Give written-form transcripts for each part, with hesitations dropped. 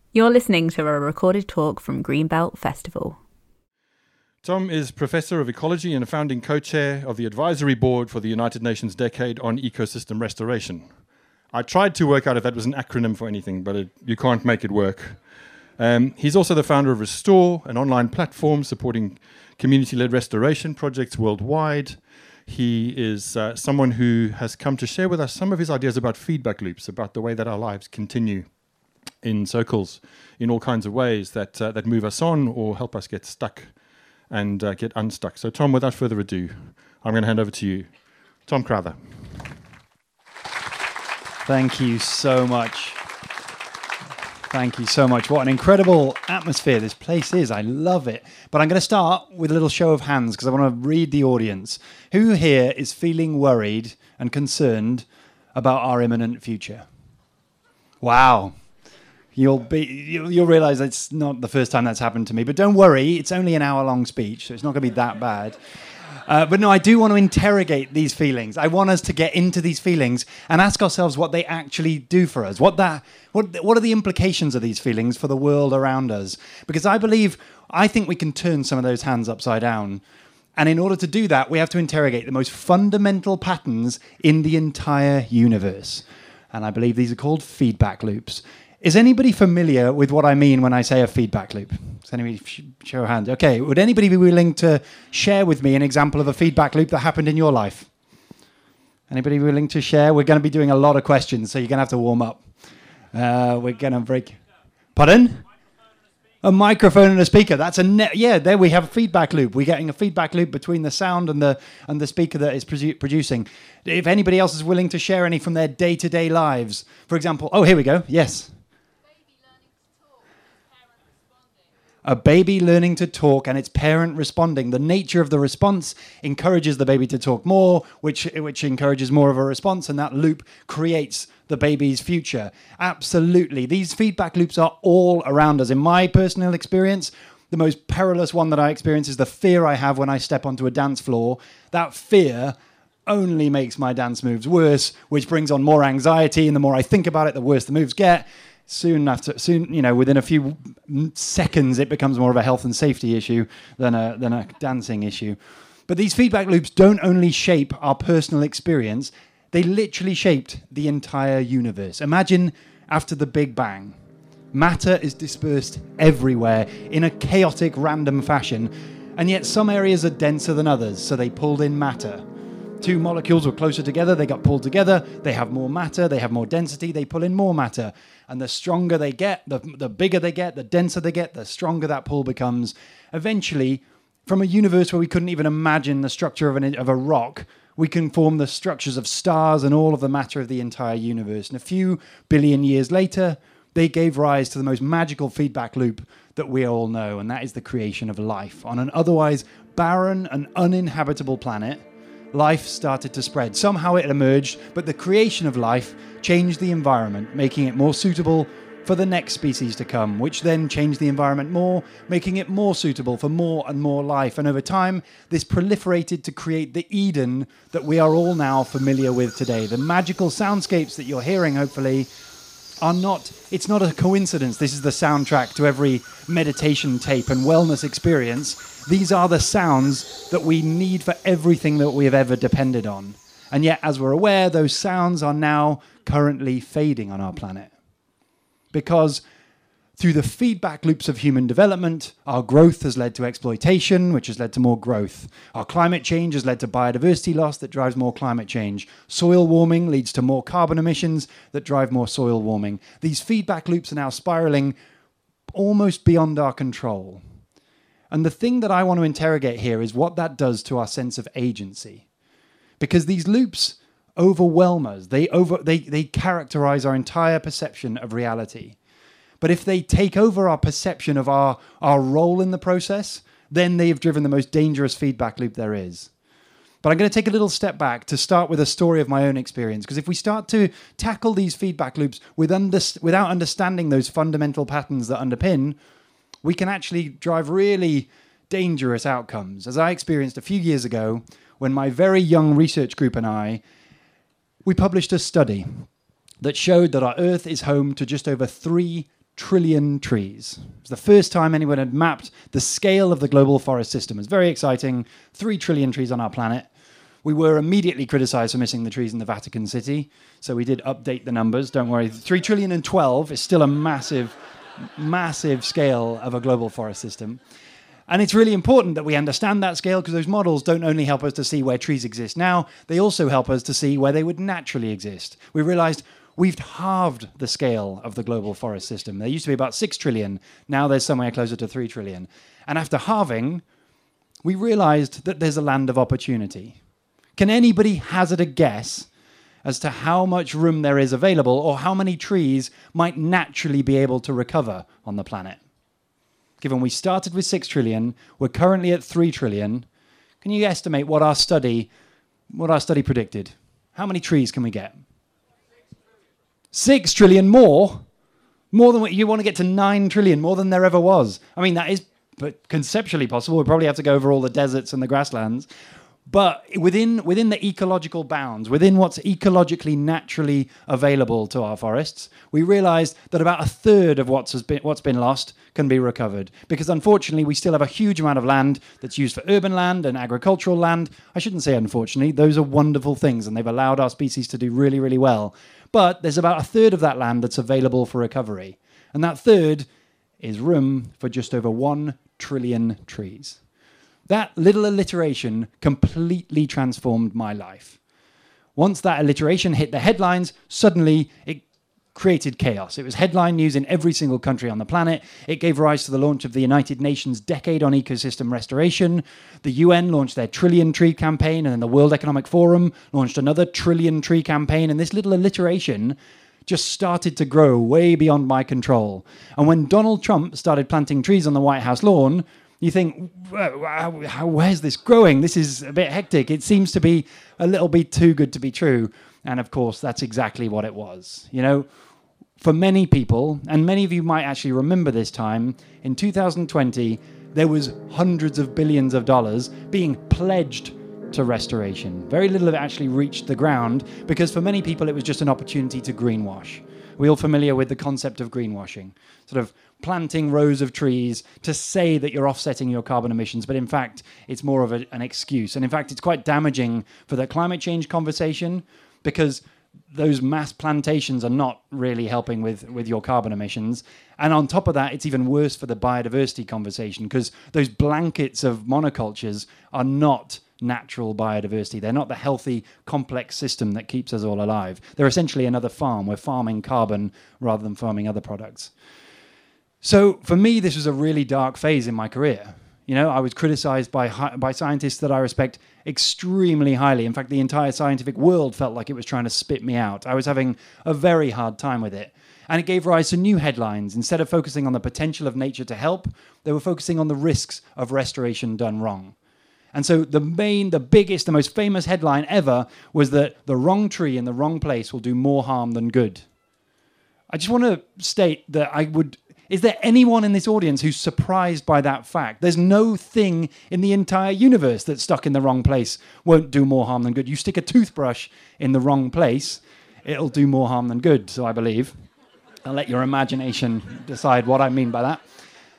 You're listening to a recorded talk from Greenbelt Festival. Tom is Professor of Ecology and a founding co-chair of the Advisory Board for the United Nations Decade on Ecosystem Restoration. I tried to work out if that was an acronym for anything, but you can't make it work. He's also the founder of Restore, an online platform supporting community-led restoration projects worldwide. He is someone who has come to share with us some of his ideas about feedback loops, about the way that our lives continue in circles in all kinds of ways that move us on or help us get stuck and get unstuck. So Tom, without further ado, I'm going to hand over to you. Tom Crowther. Thank you so much. Thank you so much. What an incredible atmosphere this place is. I love it. But I'm going to start with a little show of hands because I want to read the audience. Who here is feeling worried and concerned about our imminent future? Wow. You'll realise it's not the first time that's happened to me. But don't worry, it's only an hour-long speech, so it's not going to be that bad. But no, I do want to interrogate these feelings. I want us to get into these feelings and ask ourselves what they actually do for us. What are the implications of these feelings for the world around us? Because I think we can turn some of those hands upside down. And in order to do that, we have to interrogate the most fundamental patterns in the entire universe. And I believe these are called feedback loops. Is anybody familiar with what I mean when I say a feedback loop? Does anybody show a hand? Okay, would anybody be willing to share with me an example of a feedback loop that happened in your life? Anybody willing to share? We're going to be doing a lot of questions, so you're going to have to warm up. We're going to break... Pardon? A microphone and a speaker. That's there we have a feedback loop. We're getting a feedback loop between the sound and the speaker that is producing. If anybody else is willing to share any from their day-to-day lives. For example, here we go. Yes. A baby learning to talk and its parent responding. The nature of the response encourages the baby to talk more, which encourages more of a response, and that loop creates the baby's future. Absolutely. These feedback loops are all around us. In my personal experience, the most perilous one that I experience is the fear I have when I step onto a dance floor. That fear only makes my dance moves worse, which brings on more anxiety, and the more I think about it, the worse the moves get. Soon, within a few seconds, it becomes more of a health and safety issue than a dancing issue. But these feedback loops don't only shape our personal experience, they literally shaped the entire universe. Imagine after the Big Bang, matter is dispersed everywhere in a chaotic, random fashion, and yet some areas are denser than others, so they pulled in matter. Two molecules were closer together, they got pulled together, they have more matter, they have more density, they pull in more matter. And the stronger they get, the bigger they get, the denser they get, the stronger that pull becomes. Eventually, from a universe where we couldn't even imagine the structure of a rock, we can form the structures of stars and all of the matter of the entire universe. And a few billion years later, they gave rise to the most magical feedback loop that we all know, and that is the creation of life. On an otherwise barren and uninhabitable planet, life started to spread. Somehow it emerged, but the creation of life changed the environment, making it more suitable for the next species to come, which then changed the environment more, making it more suitable for more and more life. And over time, this proliferated to create the Eden that we are all now familiar with today. The magical soundscapes that you're hearing, hopefully, it's not a coincidence. This is the soundtrack to every meditation tape and wellness experience. These are the sounds that we need for everything that we have ever depended on. And yet, as we're aware, those sounds are now currently fading on our planet. Because through the feedback loops of human development, our growth has led to exploitation, which has led to more growth. Our climate change has led to biodiversity loss that drives more climate change. Soil warming leads to more carbon emissions that drive more soil warming. These feedback loops are now spiraling almost beyond our control. And the thing that I want to interrogate here is what that does to our sense of agency. Because these loops overwhelm us. They characterize our entire perception of reality. But if they take over our perception of our role in the process, then they've driven the most dangerous feedback loop there is. But I'm going to take a little step back to start with a story of my own experience. Because if we start to tackle these feedback loops without understanding those fundamental patterns that underpin, we can actually drive really dangerous outcomes. As I experienced a few years ago, when my very young research group and we published a study that showed that our Earth is home to just over 3 trillion trees. It was the first time anyone had mapped the scale of the global forest system. It's very exciting. 3 trillion trees on our planet. We were immediately criticized for missing the trees in the Vatican City, so we did update the numbers. Don't worry. 3 trillion and 12 is still a massive, massive scale of a global forest system. And it's really important that we understand that scale, because those models don't only help us to see where trees exist now, they also help us to see where they would naturally exist. We realized we've halved the scale of the global forest system. There used to be about 6 trillion. Now there's somewhere closer to 3 trillion. And after halving, we realized that there's a land of opportunity. Can anybody hazard a guess as to how much room there is available, or how many trees might naturally be able to recover on the planet? Given we started with 6 trillion, we're currently at 3 trillion. Can you estimate what our study predicted? How many trees can we get? 6 trillion more? More than what you want to get to 9 trillion, more than there ever was. I mean, that is conceptually possible. We'll probably have to go over all the deserts and the grasslands. But within the ecological bounds, within what's ecologically naturally available to our forests, we realized that about a third of what's been lost can be recovered. Because unfortunately, we still have a huge amount of land that's used for urban land and agricultural land. I shouldn't say unfortunately, those are wonderful things, and they've allowed our species to do really, really well. But there's about a third of that land that's available for recovery. And that third is room for just over 1 trillion trees. That little alliteration completely transformed my life. Once that alliteration hit the headlines, suddenly it created chaos. It was headline news in every single country on the planet. It gave rise to the launch of the United Nations Decade on Ecosystem Restoration. The UN launched their Trillion Tree campaign, and then the World Economic Forum launched another Trillion Tree campaign. And this little alliteration just started to grow way beyond my control. And when Donald Trump started planting trees on the White House lawn, you think, where's this growing? This is a bit hectic. It seems to be a little bit too good to be true. And of course, that's exactly what it was. You know, for many people, and many of you might actually remember this time, in 2020, there was hundreds of billions of dollars being pledged to restoration. Very little of it actually reached the ground, because for many people, it was just an opportunity to greenwash. We're all familiar with the concept of greenwashing, sort of planting rows of trees to say that you're offsetting your carbon emissions, but in fact, it's more of an excuse. And in fact, it's quite damaging for the climate change conversation, because those mass plantations are not really helping with your carbon emissions. And on top of that, it's even worse for the biodiversity conversation, because those blankets of monocultures are not natural biodiversity. They're not the healthy, complex system that keeps us all alive. They're essentially another farm. We're farming carbon rather than farming other products. So for me, this was a really dark phase in my career. You know, I was criticized by scientists that I respect extremely highly. In fact, the entire scientific world felt like it was trying to spit me out. I was having a very hard time with it. And it gave rise to new headlines. Instead of focusing on the potential of nature to help, they were focusing on the risks of restoration done wrong. And so the biggest, the most famous headline ever was that the wrong tree in the wrong place will do more harm than good. I just want to state that is there anyone in this audience who's surprised by that fact? There's no thing in the entire universe that's stuck in the wrong place won't do more harm than good. You stick a toothbrush in the wrong place, it'll do more harm than good, so I believe. I'll let your imagination decide what I mean by that.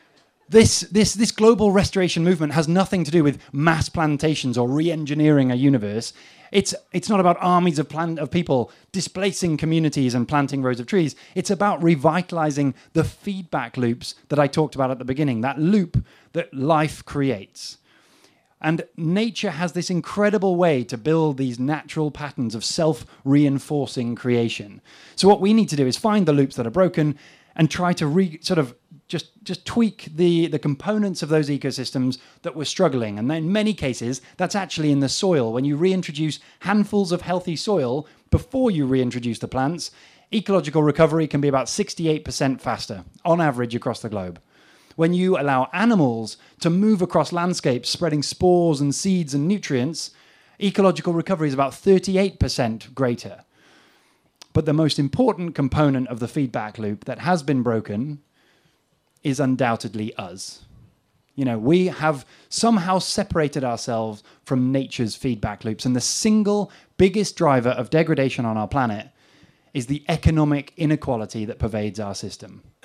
This global restoration movement has nothing to do with mass plantations or re-engineering a universe. It's not about armies of people displacing communities and planting rows of trees. It's about revitalizing the feedback loops that I talked about at the beginning, that loop that life creates. And nature has this incredible way to build these natural patterns of self-reinforcing creation. So what we need to do is find the loops that are broken and try to just tweak the components of those ecosystems that were struggling. And in many cases, that's actually in the soil. When you reintroduce handfuls of healthy soil before you reintroduce the plants, ecological recovery can be about 68% faster on average across the globe. When you allow animals to move across landscapes, spreading spores and seeds and nutrients, ecological recovery is about 38% greater. But the most important component of the feedback loop that has been broken is undoubtedly us. You know, we have somehow separated ourselves from nature's feedback loops, and the single biggest driver of degradation on our planet is the economic inequality that pervades our system.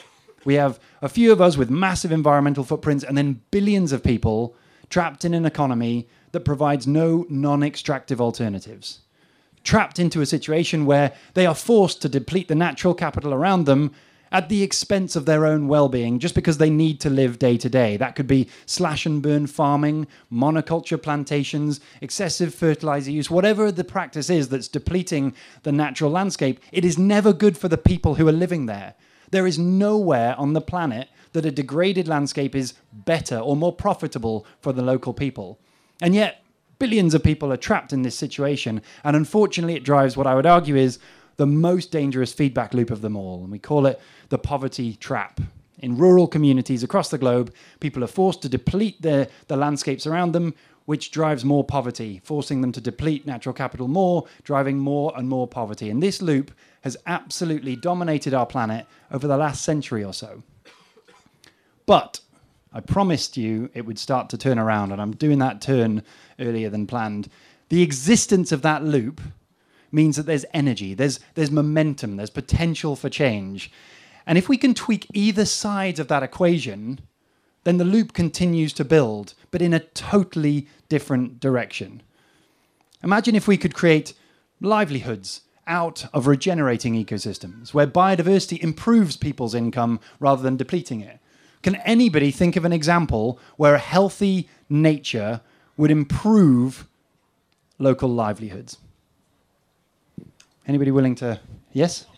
We have a few of us with massive environmental footprints and then billions of people trapped in an economy that provides no non-extractive alternatives. Trapped into a situation where they are forced to deplete the natural capital around them at the expense of their own well-being just because they need to live day to day. That could be slash and burn farming, monoculture plantations, excessive fertilizer use, whatever the practice is that's depleting the natural landscape. It is never good for the people who are living there. There is nowhere on the planet that a degraded landscape is better or more profitable for the local people. And yet, billions of people are trapped in this situation, and unfortunately it drives what I would argue is the most dangerous feedback loop of them all, and we call it the poverty trap. In rural communities across the globe, people are forced to deplete the landscapes around them, which drives more poverty, forcing them to deplete natural capital more, driving more and more poverty. And this loop has absolutely dominated our planet over the last century or so. But I promised you it would start to turn around, and I'm doing that turn earlier than planned. The existence of that loop means that there's energy, there's momentum, there's potential for change. And if we can tweak either side of that equation, then the loop continues to build, but in a totally different direction. Imagine if we could create livelihoods out of regenerating ecosystems, where biodiversity improves people's income rather than depleting it. Can anybody think of an example where a healthy nature would improve local livelihoods? Anybody willing to? Yes?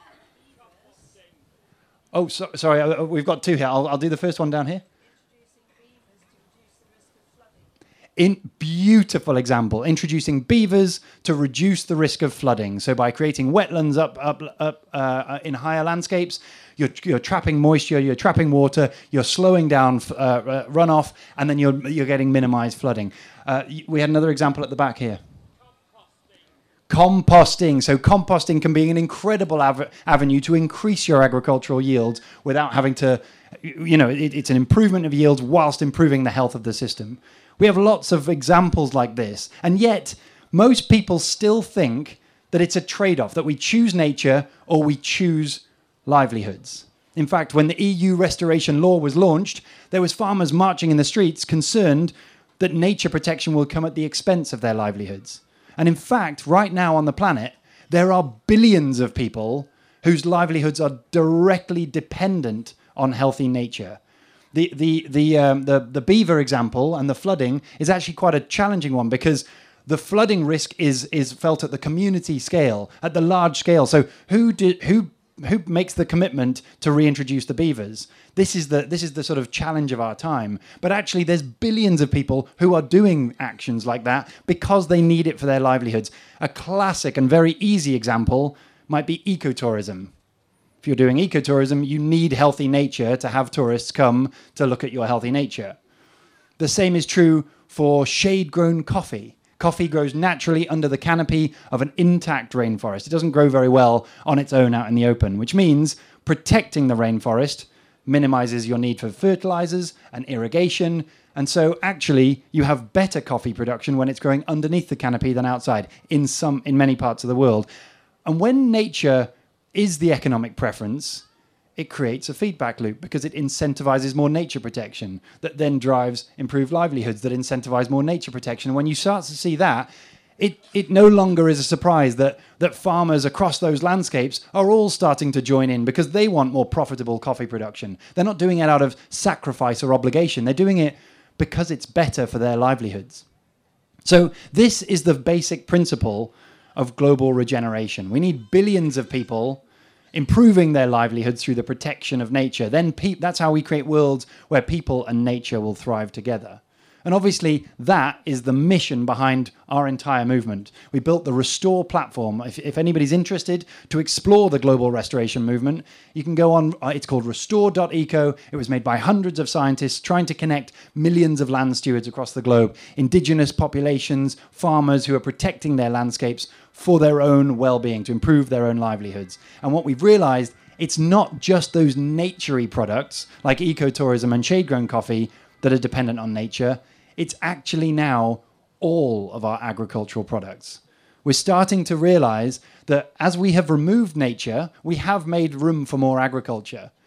Oh, sorry, we've got two here. I'll do the first one down here. Beautiful example, introducing beavers to reduce the risk of flooding. So by creating wetlands up in higher landscapes, you're trapping moisture, you're trapping water, you're slowing down runoff, and then you're getting minimized flooding. We had another example at the back here. Composting. So composting can be an incredible avenue to increase your agricultural yields without having to, it's an improvement of yields whilst improving the health of the system. We have lots of examples like this, and yet most people still think that it's a trade-off, that we choose nature or we choose livelihoods. In fact, when the EU restoration law was launched, there was farmers marching in the streets concerned that nature protection will come at the expense of their livelihoods. And in fact, right now on the planet, there are billions of people whose livelihoods are directly dependent on healthy nature. The beaver example and the flooding is actually quite a challenging one because the flooding risk is felt at the community scale, at the large scale. So who makes the commitment to reintroduce the beavers? This is the sort of challenge of our time. But actually, there's billions of people who are doing actions like that because they need it for their livelihoods. A classic and very easy example might be ecotourism. If you're doing ecotourism, you need healthy nature to have tourists come to look at your healthy nature. The same is true for shade-grown coffee. Coffee grows naturally under the canopy of an intact rainforest. It doesn't grow very well on its own out in the open, which means protecting the rainforest minimizes your need for fertilizers and irrigation. And so actually you have better coffee production when it's growing underneath the canopy than outside in many parts of the world. And when nature is the economic preference, it creates a feedback loop because it incentivizes more nature protection that then drives improved livelihoods that incentivize more nature protection. And when you start to see that, it no longer is a surprise that farmers across those landscapes are all starting to join in because they want more profitable coffee production. They're not doing it out of sacrifice or obligation. They're doing it because it's better for their livelihoods. So this is the basic principle of global regeneration. We need billions of people improving their livelihoods through the protection of nature. Then that's how we create worlds where people and nature will thrive together. And obviously, that is the mission behind our entire movement. We built the Restore platform. If anybody's interested to explore the global restoration movement, you can go on. It's called restore.eco. It was made by hundreds of scientists trying to connect millions of land stewards across the globe, indigenous populations, farmers who are protecting their landscapes for their own well-being, to improve their own livelihoods. And what we've realized, it's not just those naturey products like ecotourism and shade-grown coffee that are dependent on nature. It's actually now all of our agricultural products. We're starting to realize that as we have removed nature, we have made room for more agriculture.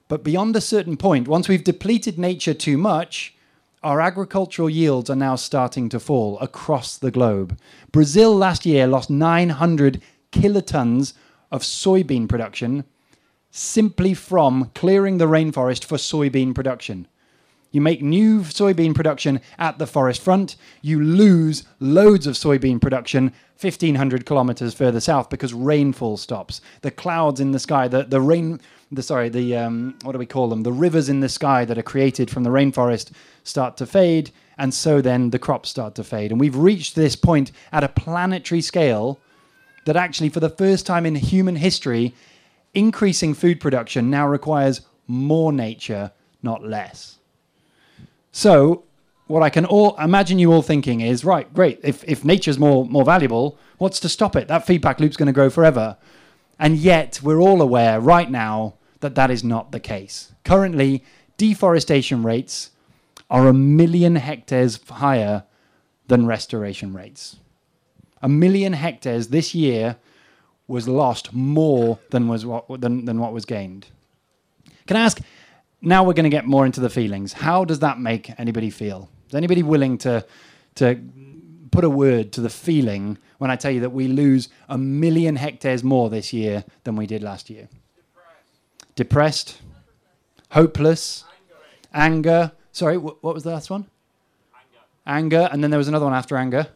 But beyond a certain point, once we've depleted nature too much, our agricultural yields are now starting to fall across the globe. Brazil last year lost 900 kilotons of soybean production simply from clearing the rainforest for soybean production. You make new soybean production at the forest front, you lose loads of soybean production 1,500 kilometers further south because rainfall stops. The clouds in the sky, what do we call them? The rivers in the sky that are created from the rainforest start to fade, and so then the crops start to fade. And we've reached this point at a planetary scale that actually, for the first time in human history, increasing food production now requires more nature, not less. So what I can imagine you all thinking is, right, great, if nature's more valuable, what's to stop it? That feedback loop's going to go forever. And yet we're all aware right now that that is not the case. Currently, deforestation rates are 1 million hectares higher than restoration rates. 1 million hectares this year was lost more than what was gained. Can I ask, now we're going to get more into the feelings. How does that make anybody feel? Is anybody willing to put a word to the feeling when I tell you that we lose 1 million hectares more this year than we did last year? Depressed? Hopeless? Anger? Sorry, what was the last one? Anger. And then there was another one after anger.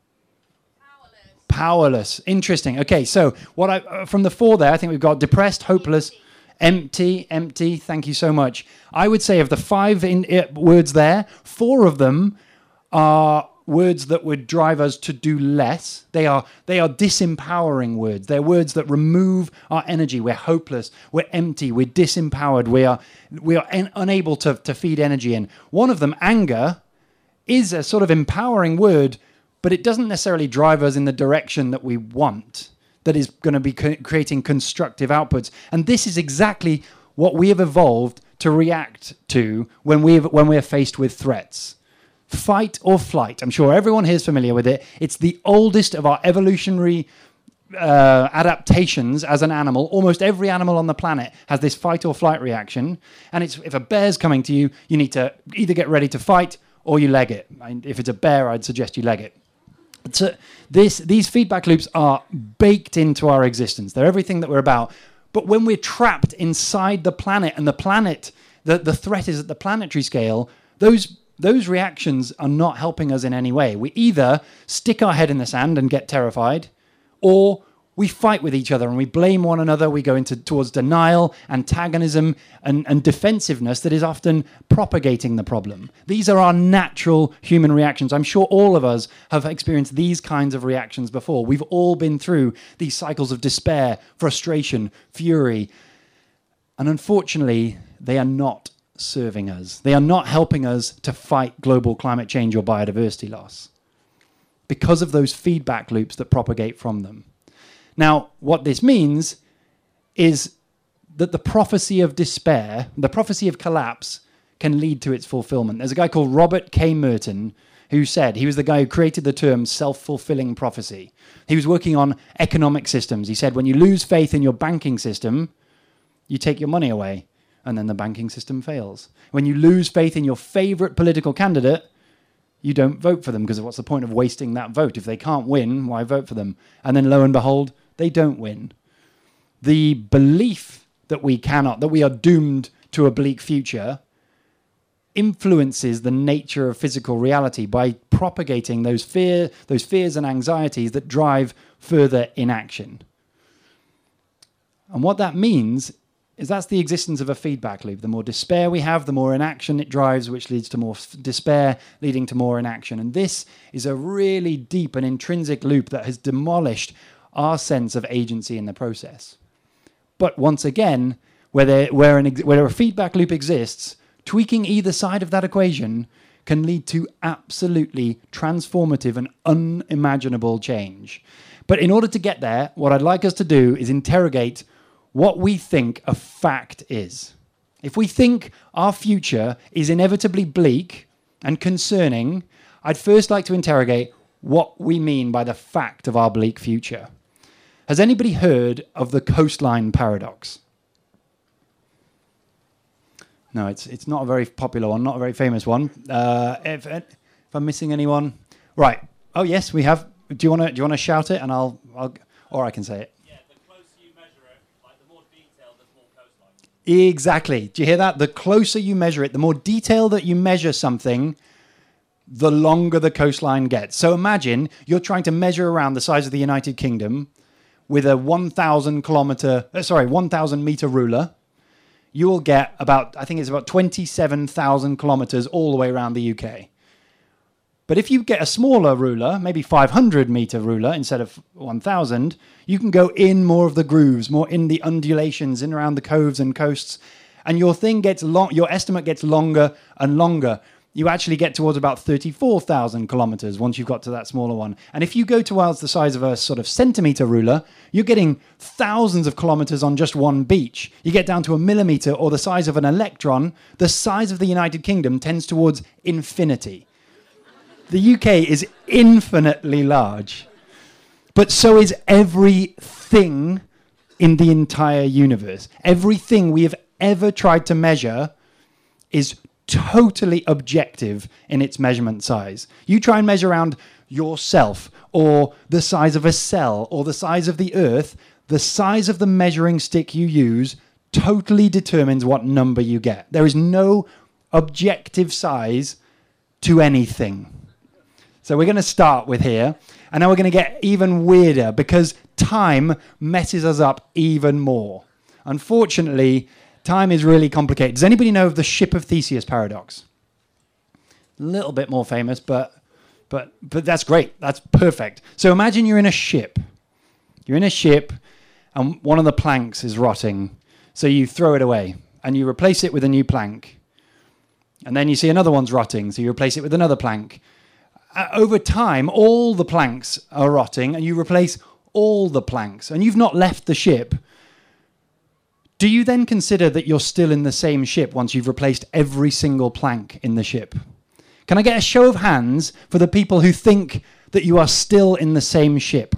Powerless. Interesting. Okay, so from the 4 there, I think we've got depressed, hopeless, empty. Thank you so much. I would say of the 5 words there, 4 of them are words that would drive us to do less. They are disempowering words. They're words that remove our energy. We're hopeless. We're empty. We're disempowered. We are unable to feed energy in. One of them, anger, is a sort of empowering word, but it doesn't necessarily drive us in the direction that we want, that is going to be creating constructive outputs. And this is exactly what we have evolved to react to when we're faced with threats. Fight or flight. I'm sure everyone here is familiar with it. It's the oldest of our evolutionary adaptations as an animal. Almost every animal on the planet has this fight or flight reaction. And if a bear's coming to you, you need to either get ready to fight or you leg it. If it's a bear, I'd suggest you leg it. So these feedback loops are baked into our existence. They're everything that we're about. But when we're trapped inside the planet, and the planet, the threat is at the planetary scale, those reactions are not helping us in any way. We either stick our head in the sand and get terrified, or we fight with each other and we blame one another. We go towards denial, antagonism, and defensiveness that is often propagating the problem. These are our natural human reactions. I'm sure all of us have experienced these kinds of reactions before. We've all been through these cycles of despair, frustration, fury. And unfortunately, they are not serving us. They are not helping us to fight global climate change or biodiversity loss because of those feedback loops that propagate from them. Now, what this means is that the prophecy of despair, the prophecy of collapse, can lead to its fulfillment. There's a guy called Robert K. Merton who said, he was the guy who created the term self-fulfilling prophecy. He was working on economic systems. He said, when you lose faith in your banking system, you take your money away, and then the banking system fails. When you lose faith in your favorite political candidate, you don't vote for them, because what's the point of wasting that vote? If they can't win, why vote for them? And then lo and behold, they don't win. The belief that we are doomed to a bleak future influences the nature of physical reality by propagating those fears and anxieties that drive further inaction. And what that means is that's the existence of a feedback loop. The more despair we have, the more inaction it drives, which leads to more despair, leading to more inaction. And this is a really deep and intrinsic loop that has demolished our sense of agency in the process. But once again, where a feedback loop exists, tweaking either side of that equation can lead to absolutely transformative and unimaginable change. But in order to get there, what I'd like us to do is interrogate what we think a fact is. If we think our future is inevitably bleak and concerning, I'd first like to interrogate what we mean by the fact of our bleak future. Has anybody heard of the coastline paradox? No, it's not a very popular one, not a very famous one. If I'm missing anyone, right? Oh yes, we have. Do you want to shout it, and I'll, or I can say it. Yeah, the closer you measure it, like the more detailed, the more coastline. Exactly. Do you hear that? The closer you measure it, the more detail that you measure something, the longer the coastline gets. So imagine you're trying to measure around the size of the United Kingdom with a 1,000 meter ruler. You will get about 27,000 kilometers all the way around the UK. But if you get a smaller ruler, maybe 500 meter ruler instead of 1,000, you can go in more of the grooves, more in the undulations, in around the coves and coasts, and your thing gets your estimate gets longer and longer. You actually get towards about 34,000 kilometers once you've got to that smaller one. And if you go towards the size of a sort of centimeter ruler, you're getting thousands of kilometers on just one beach. You get down to a millimeter or the size of an electron. The size of the United Kingdom tends towards infinity. The UK is infinitely large. But so is everything in the entire universe. Everything we have ever tried to measure is totally objective in its measurement size. You try and measure around yourself or the size of a cell or the size of the earth, the size of the measuring stick you use totally determines what number you get. There is no objective size to anything. So we're going to start with here, and now we're going to get even weirder because time messes us up even more. Unfortunately, time is really complicated. Does anybody know of the Ship of Theseus paradox? A little bit more famous, but that's great. That's perfect. So imagine you're in a ship. You're in a ship, and one of the planks is rotting. So you throw it away, and you replace it with a new plank. And then you see another one's rotting, so you replace it with another plank. Over time, all the planks are rotting, and you replace all the planks, and you've not left the ship. Do you then consider that you're still in the same ship once you've replaced every single plank in the ship? Can I get a show of hands for the people who think that you are still in the same ship?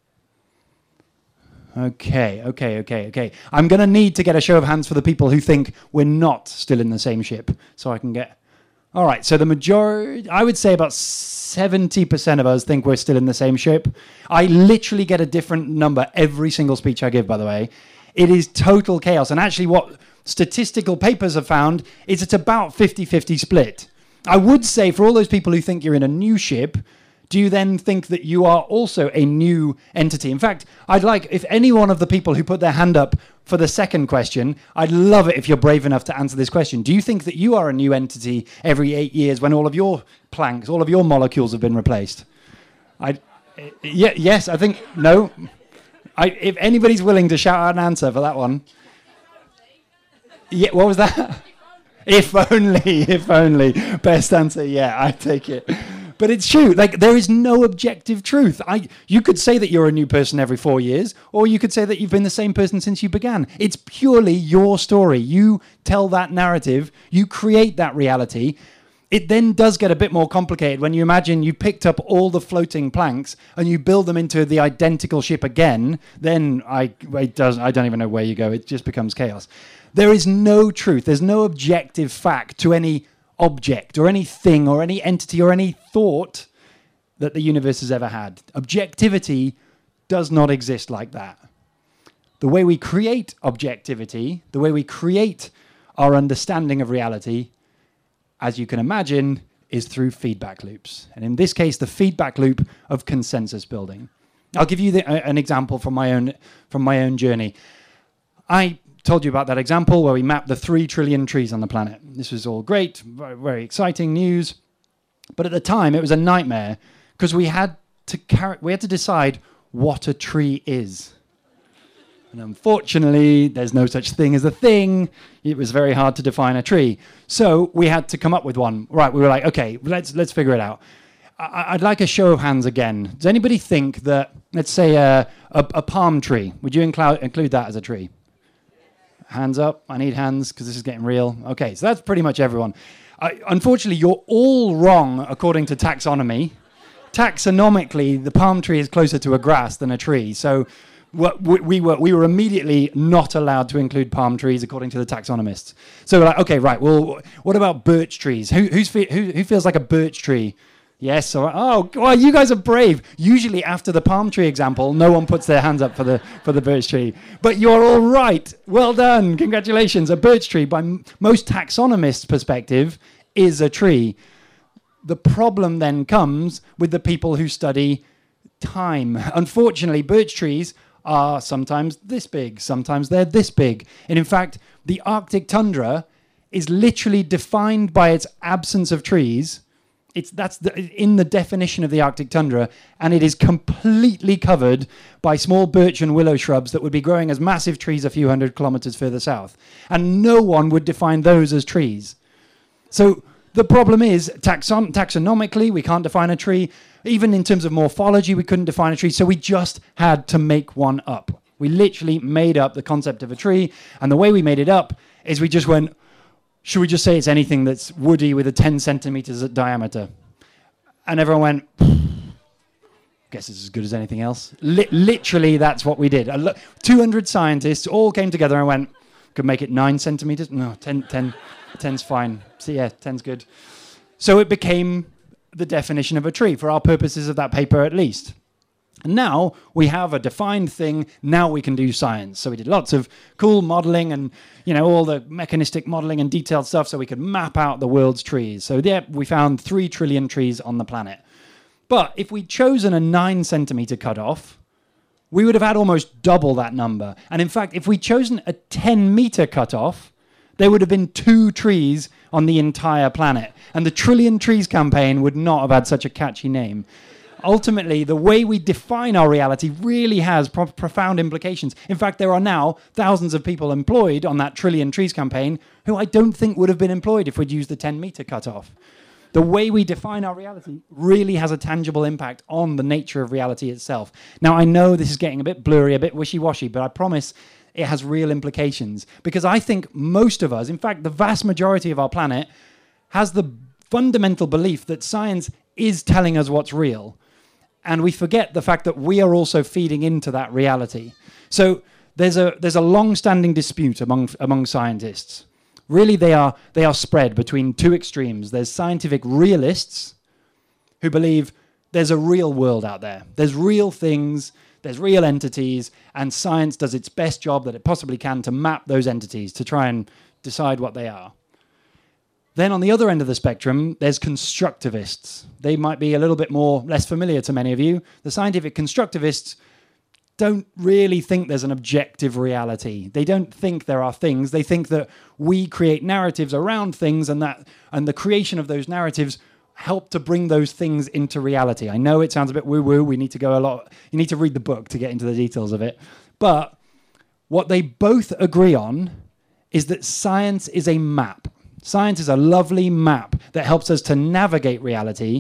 Okay. I'm going to need to get a show of hands for the people who think we're not still in the same ship, so I can get... All right, so the majority, I would say about 70% of us think we're still in the same ship. I literally get a different number every single speech I give, by the way. It is total chaos. And actually what statistical papers have found is it's about 50-50 split. I would say for all those people who think you're in a new ship, do you then think that you are also a new entity? In fact, I'd like, if any one of the people who put their hand up for the second question, I'd love it if you're brave enough to answer this question. Do you think that you are a new entity every 8 years when all of your planks, all of your molecules have been replaced? Yes, I think, no. If anybody's willing to shout out an answer for that one. Yeah, what was that? If only. Best answer, yeah, I take it. But it's true. Like, there is no objective truth. You could say that you're a new person every 4 years, or you could say that you've been the same person since you began. It's purely your story. You tell that narrative. You create that reality. It then does get a bit more complicated when you imagine you picked up all the floating planks and you build them into the identical ship again. Then I don't even know where you go. It just becomes chaos. There is no truth. There's no objective fact to any object or anything or any entity or any thought that the universe has ever had. Objectivity does not exist like that. The way we create objectivity, the way we create our understanding of reality, as you can imagine, is through feedback loops. And in this case, the feedback loop of consensus building. I'll give you an example from my own journey. I told you about that example where we mapped the 3 trillion trees on the planet. This was all great, very, very exciting news. But at the time, it was a nightmare because we had to decide what a tree is. And unfortunately, there's no such thing as a thing. It was very hard to define a tree. So we had to come up with one. Right, we were like, okay, let's figure it out. I'd like a show of hands again. Does anybody think that, let's say, a palm tree, would you include that as a tree? Hands up. I need hands because this is getting real. Okay, so that's pretty much everyone. Unfortunately, you're all wrong according to taxonomy. Taxonomically, the palm tree is closer to a grass than a tree. So we were immediately not allowed to include palm trees according to the taxonomists. So we're like, okay, right. Well, what about birch trees? Who feels like a birch tree? Yes. Oh, well, you guys are brave. Usually, after the palm tree example, no one puts their hands up for the birch tree. But you're all right. Well done. Congratulations. A birch tree, by most taxonomists' perspective, is a tree. The problem then comes with the people who study time. Unfortunately, birch trees are sometimes this big, sometimes they're this big. And in fact, the Arctic tundra is literally defined by its absence of trees. That's in the definition of the Arctic tundra, and it is completely covered by small birch and willow shrubs that would be growing as massive trees a few hundred kilometers further south. And no one would define those as trees. So the problem is, taxonomically, we can't define a tree. Even in terms of morphology, we couldn't define a tree. So we just had to make one up. We literally made up the concept of a tree. And the way we made it up is we just went, should we just say it's anything that's woody with a 10 centimeters at diameter? And everyone went, guess it's as good as anything else. Literally, that's what we did. 200 scientists all came together and went, could make it 9 centimeters? No, 10's fine. So yeah, 10's good. So it became the definition of a tree, for our purposes of that paper at least. And now we have a defined thing. Now we can do science. So we did lots of cool modeling and, all the mechanistic modeling and detailed stuff so we could map out the world's trees. So yeah, we found 3 trillion trees on the planet. But if we'd chosen a 9 centimeter cutoff, we would have had almost double that number. And in fact, if we'd chosen a 10 meter cutoff, there would have been 2 trees on the entire planet. And the Trillion Trees campaign would not have had such a catchy name. Ultimately, the way we define our reality really has profound implications. In fact, there are now thousands of people employed on that Trillion Trees campaign who I don't think would have been employed if we'd used the 10 meter cutoff. The way we define our reality really has a tangible impact on the nature of reality itself. Now, I know this is getting a bit blurry, a bit wishy-washy, but I promise it has real implications. Because I think most of us, in fact, the vast majority of our planet, has the fundamental belief that science is telling us what's real. And we forget the fact that we are also feeding into that reality. So there's a long-standing dispute among scientists. Really, they are spread between 2 extremes. There's scientific realists who believe there's a real world out there. There's real things, there's real entities, and science does its best job that it possibly can to map those entities, to try and decide what they are. Then on the other end of the spectrum, there's constructivists. They might be a little bit less familiar to many of you. The scientific constructivists don't really think there's an objective reality. They don't think there are things. They think that we create narratives around things, and the creation of those narratives help to bring those things into reality. I know it sounds a bit woo-woo. We need to go a lot. You need to read the book to get into the details of it. But what they both agree on is that science is a map. Science is a lovely map that helps us to navigate reality.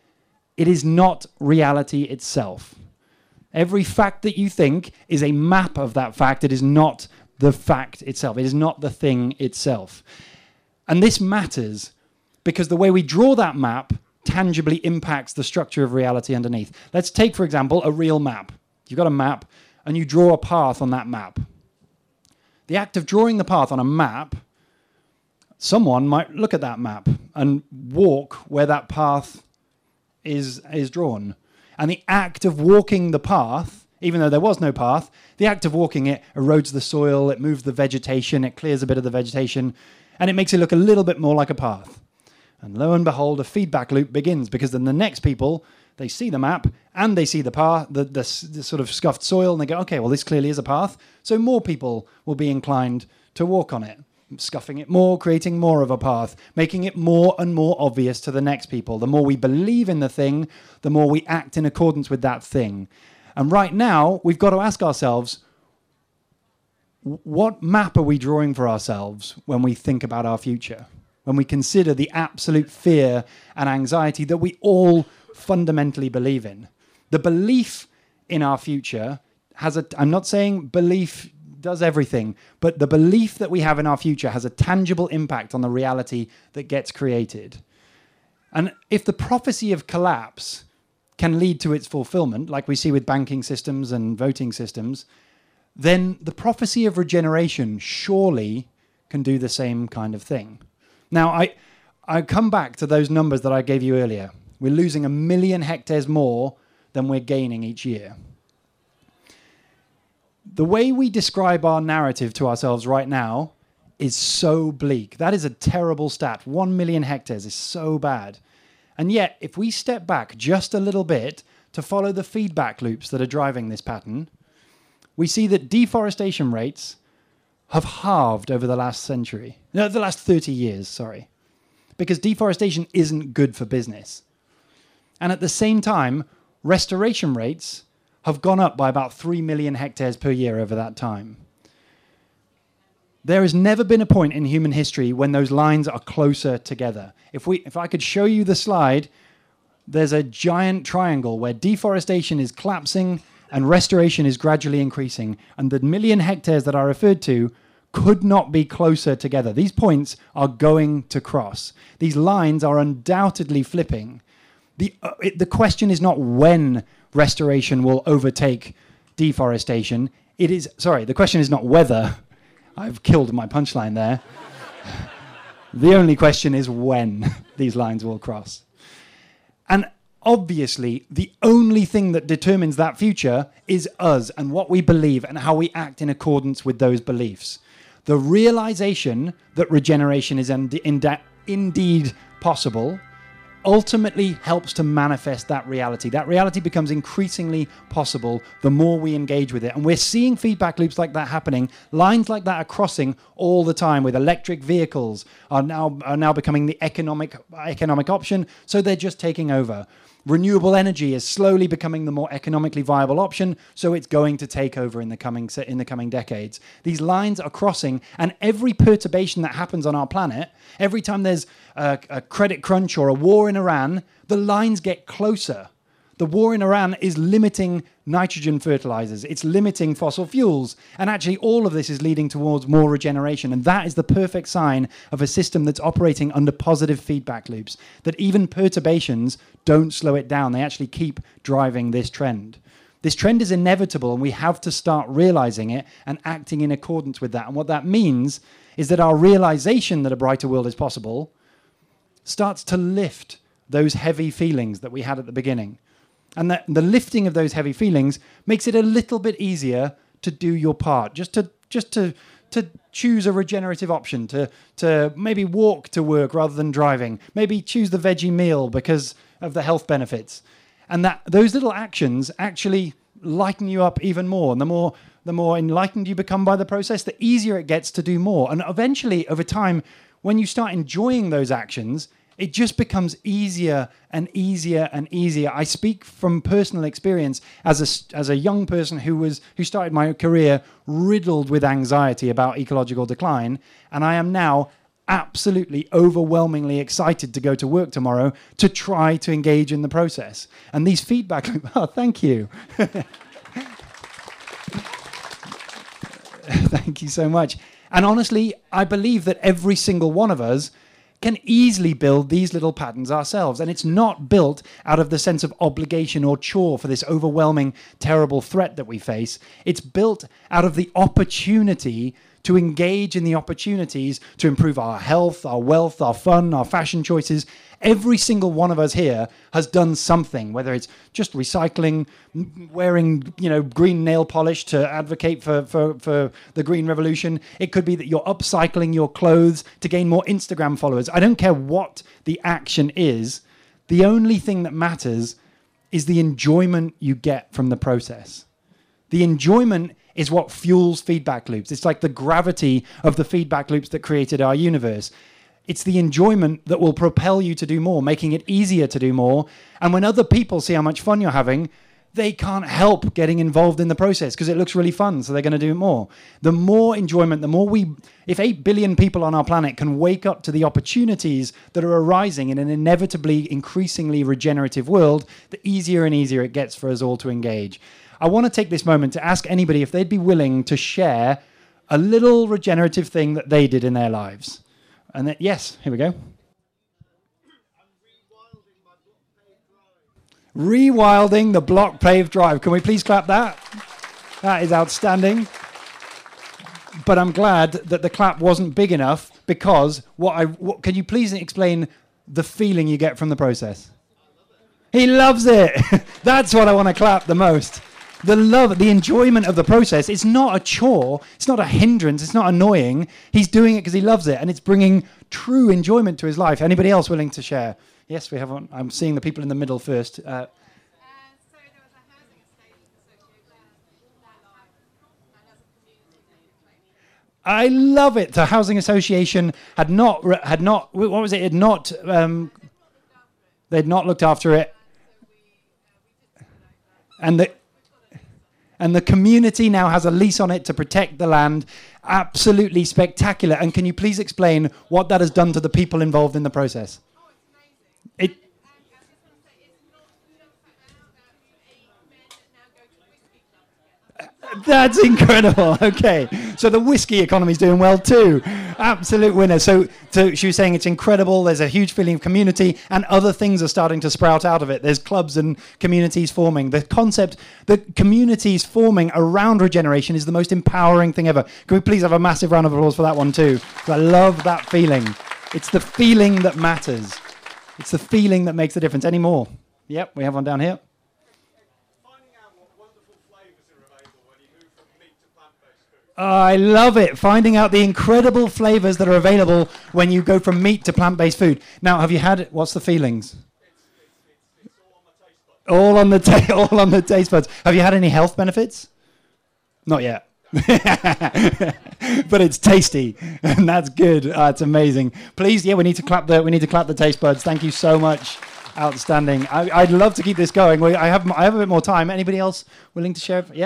It is not reality itself. Every fact that you think is a map of that fact. It is not the fact itself. It is not the thing itself. And this matters because the way we draw that map tangibly impacts the structure of reality underneath. Let's take, for example, a real map. You've got a map and you draw a path on that map. The act of drawing the path on a map, someone might look at that map and walk where that path is drawn. And the act of walking the path, even though there was no path, the act of walking it erodes the soil, it moves the vegetation, it clears a bit of the vegetation, and it makes it look a little bit more like a path. And lo and behold, a feedback loop begins, because then the next people, they see the map and they see the path, the sort of scuffed soil, and they go, okay, well, this clearly is a path. So more people will be inclined to walk on it, scuffing it more, creating more of a path, making it more and more obvious to the next people. The more we believe in the thing, the more we act in accordance with that thing. And right now, we've got to ask ourselves, what map are we drawing for ourselves when we think about our future? When we consider the absolute fear and anxiety that we all fundamentally believe in. The belief in our future I'm not saying belief does everything, but the belief that we have in our future has a tangible impact on the reality that gets created. And if the prophecy of collapse can lead to its fulfillment, like we see with banking systems and voting systems, then the prophecy of regeneration surely can do the same kind of thing. Now, I come back to those numbers that I gave you earlier. We're losing 1 million hectares more than we're gaining each year. The way we describe our narrative to ourselves right now is so bleak. That is a terrible stat. 1 million hectares is so bad. And yet, if we step back just a little bit to follow the feedback loops that are driving this pattern, we see that deforestation rates have halved over the last century. No, the last 30 years, sorry. Because deforestation isn't good for business. And at the same time, restoration rates have gone up by about 3 million hectares per year over that time. There has never been a point in human history when those lines are closer together. If I could show you the slide, there's a giant triangle where deforestation is collapsing and restoration is gradually increasing. And the 1 million hectares that I referred to could not be closer together. These points are going to cross. These lines are undoubtedly flipping. The question is not when restoration will overtake deforestation. The question is not whether. I've killed my punchline there. The only question is when these lines will cross. And obviously, the only thing that determines that future is us and what we believe and how we act in accordance with those beliefs. The realization that regeneration is indeed possible ultimately helps to manifest that reality. That reality becomes increasingly possible the more we engage with it. And we're seeing feedback loops like that happening. Lines like that are crossing all the time, with electric vehicles are now becoming the economic option, so they're just taking over. Renewable energy is slowly becoming the more economically viable option, so it's going to take over in the coming decades. These lines are crossing, and every perturbation that happens on our planet, every time there's a credit crunch or a war in Iran, the lines get closer. The war in Iran is limiting nitrogen fertilizers. It's limiting fossil fuels. And actually, all of this is leading towards more regeneration. And that is the perfect sign of a system that's operating under positive feedback loops, that even perturbations don't slow it down. They actually keep driving this trend. This trend is inevitable, and we have to start realizing it and acting in accordance with that. And what that means is that our realization that a brighter world is possible starts to lift those heavy feelings that we had at the beginning. And the lifting of those heavy feelings makes it a little bit easier to do your part, just to choose a regenerative option, to maybe walk to work rather than driving, maybe choose the veggie meal because of the health benefits. And that those little actions actually lighten you up even more. And the more enlightened you become by the process, the easier it gets to do more. And eventually, over time, when you start enjoying those actions, it just becomes easier and easier and easier. I speak from personal experience as a young person who started my career riddled with anxiety about ecological decline, and I am now absolutely overwhelmingly excited to go to work tomorrow to try to engage in the process. And these feedback loops, oh, thank you. Thank you so much. And honestly, I believe that every single one of us can easily build these little patterns ourselves. And it's not built out of the sense of obligation or chore for this overwhelming, terrible threat that we face. It's built out of the opportunity to engage in the opportunities to improve our health, our wealth, our fun, our fashion choices. Every single one of us here has done something, whether it's just recycling, wearing, green nail polish to advocate for the green revolution. It could be that you're upcycling your clothes to gain more Instagram followers. I don't care what the action is. The only thing that matters is the enjoyment you get from the process. The enjoyment is what fuels feedback loops. It's like the gravity of the feedback loops that created our universe. It's the enjoyment that will propel you to do more, making it easier to do more. And when other people see how much fun you're having, they can't help getting involved in the process because it looks really fun, so they're going to do it more. The more enjoyment, if 8 billion people on our planet can wake up to the opportunities that are arising in an inevitably increasingly regenerative world, the easier and easier it gets for us all to engage. I want to take this moment to ask anybody if they'd be willing to share a little regenerative thing that they did in their lives. And yes, here we go. Rewilding the block paved drive. Can we please clap that? That is outstanding. But I'm glad that the clap wasn't big enough, because can you please explain the feeling you get from the process? He loves it. That's what I want to clap the most. The love, the enjoyment of the process. It's not a chore. It's not a hindrance. It's not annoying. He's doing it because he loves it, and it's bringing true enjoyment to his life. Anybody else willing to share? Yes, we have one. I'm seeing the people in the middle first. So there was a housing estate association that as a community I love it. The housing association had not. What was it? They'd not looked after it, and the community now has a lease on it to protect the land. Absolutely spectacular. And can you please explain what that has done to the people involved in the process? It. That's incredible. Okay. So the whiskey economy is doing well too. Absolute winner. So she was saying it's incredible. There's a huge feeling of community, and other things are starting to sprout out of it. There's clubs and communities forming. The concept that communities forming around regeneration is the most empowering thing ever. Can we please have a massive round of applause for that one too? I love that feeling. It's the feeling that matters. It's the feeling that makes the difference. Any more? Yep, we have one down here. I love it. Finding out the incredible flavors that are available when you go from meat to plant-based food. Now, have you had, what's the feelings? It's all on the taste buds. All on the taste buds. Have you had any health benefits? Not yet. But it's tasty, and that's good. It's amazing. Please, we need to clap the taste buds. Thank you so much. Outstanding. I'd love to keep this going. I have a bit more time. Anybody else willing to share? Yeah.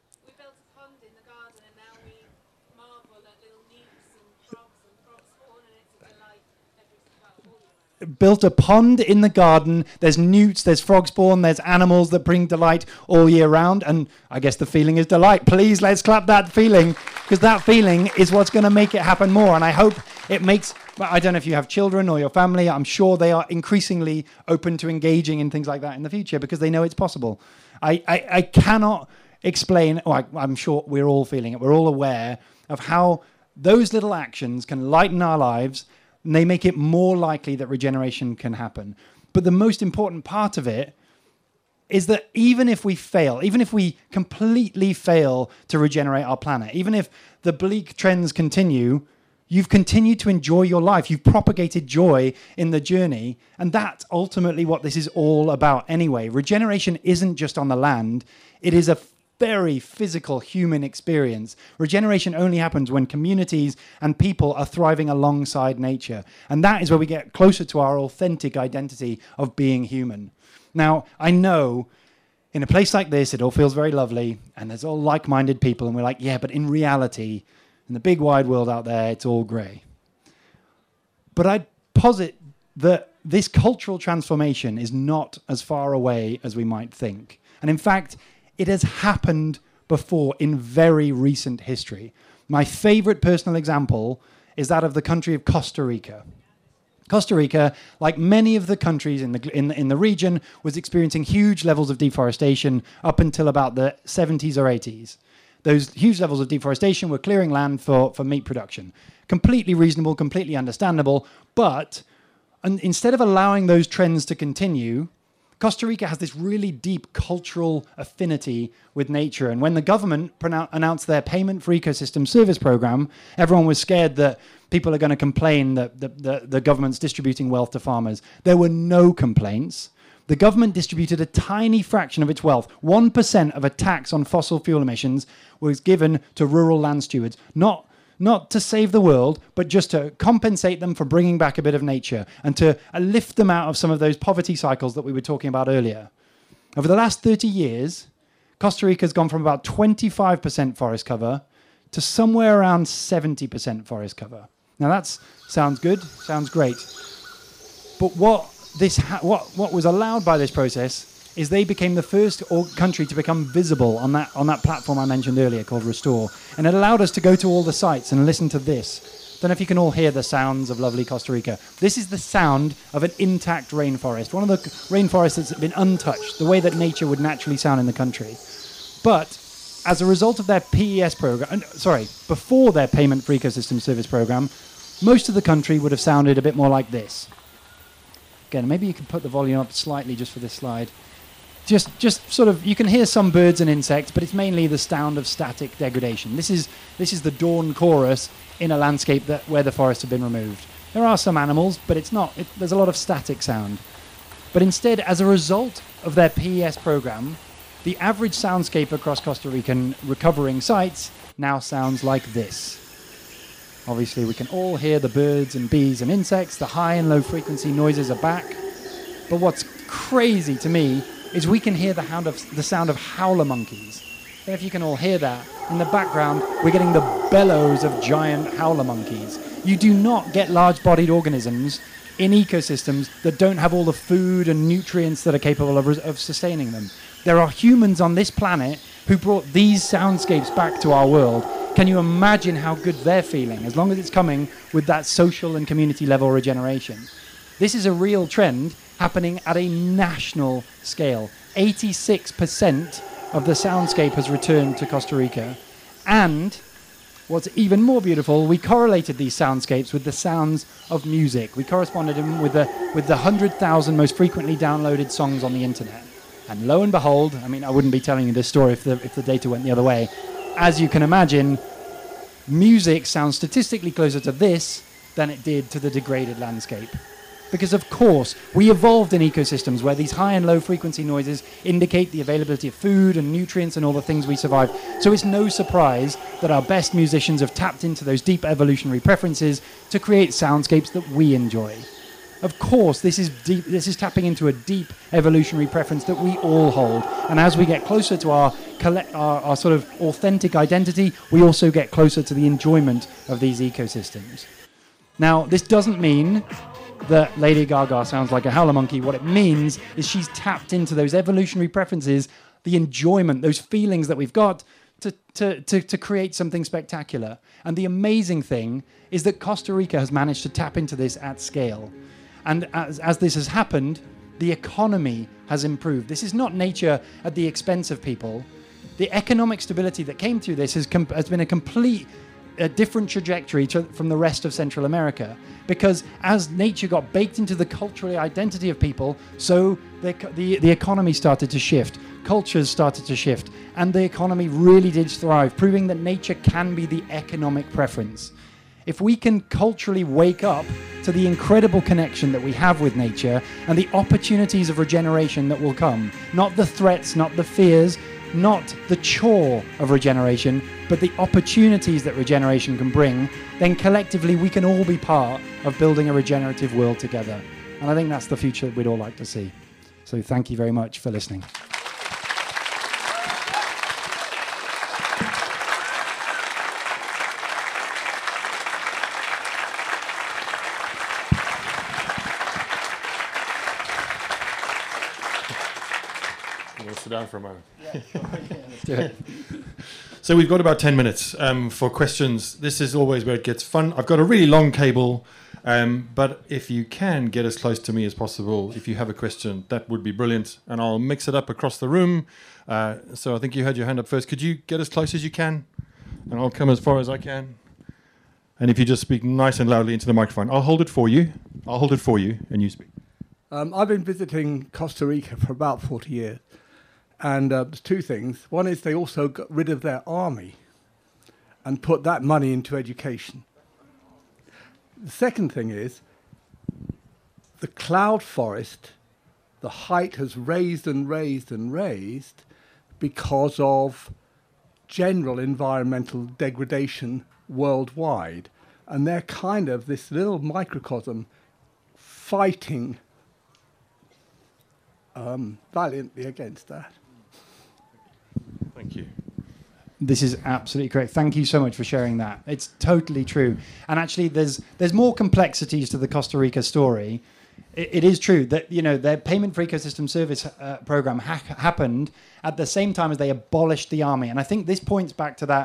Built a pond in the garden. There's newts, there's frog spawn, there's animals that bring delight all year round. And I guess the feeling is delight. Please, let's clap that feeling, because that feeling is what's going to make it happen more. And I hope it makes, I don't know if you have children or your family, I'm sure they are increasingly open to engaging in things like that in the future, because they know it's possible. I cannot explain, I'm sure we're all feeling it. We're all aware of how those little actions can lighten our lives, and they make it more likely that regeneration can happen. But the most important part of it is that even if we fail, even if we completely fail to regenerate our planet, even if the bleak trends continue, you've continued to enjoy your life. You've propagated joy in the journey. And that's ultimately what this is all about anyway. Regeneration isn't just on the land. It is a very physical human experience. Regeneration only happens when communities and people are thriving alongside nature. And that is where we get closer to our authentic identity of being human. Now, I know in a place like this, it all feels very lovely, and there's all like-minded people, and we're like, yeah, but in reality, in the big wide world out there, it's all grey. But I'd posit that this cultural transformation is not as far away as we might think. And in fact, it has happened before in very recent history. My favorite personal example is that of the country of Costa Rica. Costa Rica, like many of the countries in the region, was experiencing huge levels of deforestation up until about the 70s or 80s. Those huge levels of deforestation were clearing land for meat production. Completely reasonable, completely understandable, but instead of allowing those trends to continue, Costa Rica has this really deep cultural affinity with nature. And when the government announced their Payment for Ecosystem Service program, everyone was scared that people are going to complain that the government's distributing wealth to farmers. There were no complaints. The government distributed a tiny fraction of its wealth. 1% of a tax on fossil fuel emissions was given to rural land stewards, not to save the world, but just to compensate them for bringing back a bit of nature and to lift them out of some of those poverty cycles that we were talking about earlier. Over the last 30 years, Costa Rica has gone from about 25% forest cover to somewhere around 70% forest cover. Now that sounds good, sounds great. But what was allowed by this process is they became the first country to become visible on that platform I mentioned earlier called Restore. And it allowed us to go to all the sites and listen to this. Don't know if you can all hear the sounds of lovely Costa Rica. This is the sound of an intact rainforest, one of the rainforests that's been untouched, the way that nature would naturally sound in the country. But as a result of their PES program, before their Payment for Ecosystem Service program, most of the country would have sounded a bit more like this. Again, maybe you can put the volume up slightly just for this slide. Just sort of, you can hear some birds and insects, but it's mainly the sound of static degradation. This is the dawn chorus in a landscape where the forests have been removed. There are some animals, but there's a lot of static sound. But instead, as a result of their PES program, the average soundscape across Costa Rican recovering sites now sounds like this. Obviously, we can all hear the birds and bees and insects. The high and low frequency noises are back. But what's crazy to me is we can hear the sound of howler monkeys. And if you can all hear that, in the background, we're getting the bellows of giant howler monkeys. You do not get large-bodied organisms in ecosystems that don't have all the food and nutrients that are capable of sustaining them. There are humans on this planet who brought these soundscapes back to our world. Can you imagine how good they're feeling, as long as it's coming with that social and community level regeneration? This is a real trend happening at a national scale. 86% of the soundscape has returned to Costa Rica. And what's even more beautiful, we correlated these soundscapes with the sounds of music. We corresponded them with the 100,000 most frequently downloaded songs on the internet. And lo and behold, I mean, I wouldn't be telling you this story if the data went the other way. As you can imagine, music sounds statistically closer to this than it did to the degraded landscape. Because, of course, we evolved in ecosystems where these high and low frequency noises indicate the availability of food and nutrients and all the things we survive. So it's no surprise that our best musicians have tapped into those deep evolutionary preferences to create soundscapes that we enjoy. Of course, this is tapping into a deep evolutionary preference that we all hold. And as we get closer to our sort of authentic identity, we also get closer to the enjoyment of these ecosystems. Now, this doesn't mean that Lady Gaga sounds like a howler monkey. What it means is she's tapped into those evolutionary preferences, the enjoyment, those feelings that we've got to create something spectacular. And the amazing thing is that Costa Rica has managed to tap into this at scale. And as this has happened, the economy has improved. This is not nature at the expense of people. The economic stability that came through this has been a different trajectory from the rest of Central America, because as nature got baked into the cultural identity of people, so the economy started to shift, cultures started to shift, and the economy really did thrive, proving that nature can be the economic preference. If we can culturally wake up to the incredible connection that we have with nature and the opportunities of regeneration that will come, not the threats, not the fears, not the chore of regeneration, but the opportunities that regeneration can bring, then collectively we can all be part of building a regenerative world together. And I think that's the future we'd all like to see. So thank you very much for listening. Sit down for a moment. Yeah, let's do it. So we've got about 10 minutes for questions. This is always where it gets fun. I've got a really long cable, but if you can get as close to me as possible, if you have a question, that would be brilliant. And I'll mix it up across the room. So I think you had your hand up first. Could you get as close as you can? And I'll come as far as I can. And if you just speak nice and loudly into the microphone, I'll hold it for you. And you speak. I've been visiting Costa Rica for about 40 years. And there's two things. One is they also got rid of their army and put that money into education. The second thing is the cloud forest, the height has raised and raised and raised because of general environmental degradation worldwide. And they're kind of this little microcosm fighting valiantly against that. Thank you. This is absolutely correct. Thank you so much for sharing that. It's totally true. And actually, there's more complexities to the Costa Rica story. It is true that their Payment for Ecosystem Service program happened at the same time as they abolished the army. And I think this points back to